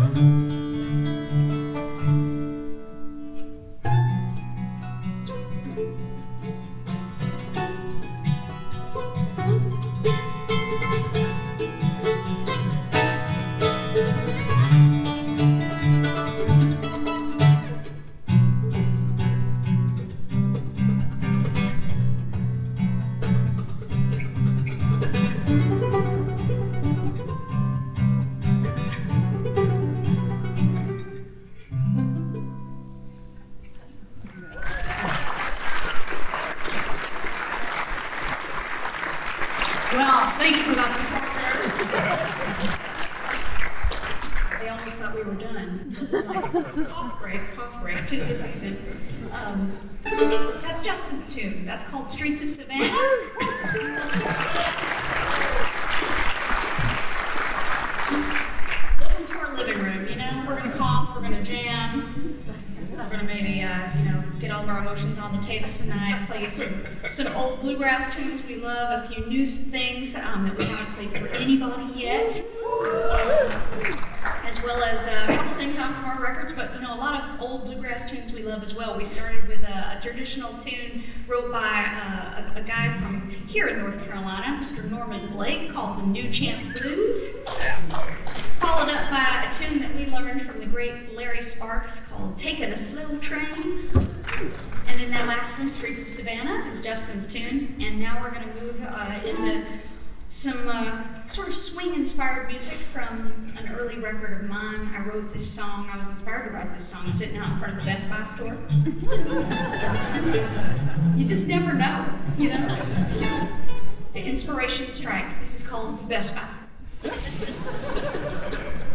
Well, thank you for that support there. They almost thought we were done. Like, cough break, 'tis the season. That's Justin's tune. That's called Streets of Savannah. Welcome to our living room. You know, we're gonna cough, we're gonna jam, we're gonna maybe, get all of our emotions on the table tonight, play some old bluegrass tunes we love, a few new things that we haven't played for anybody yet, as well as a couple things off of our records, but a lot of old bluegrass tunes we love as well. We started with a traditional tune wrote by a guy from here in North Carolina, Mr. Norman Blake, called the New Chance Blues. Followed up by a tune that we learned from the great Larry Sparks called Taking a Slow Train. And then that last one, Streets of Savannah, is Justin's tune. And now we're going to move into some sort of swing-inspired music from an early record of mine. I wrote this song, I was inspired to write this song sitting out in front of the Best Buy store. You just never know, The inspiration strike. This is called Best Buy.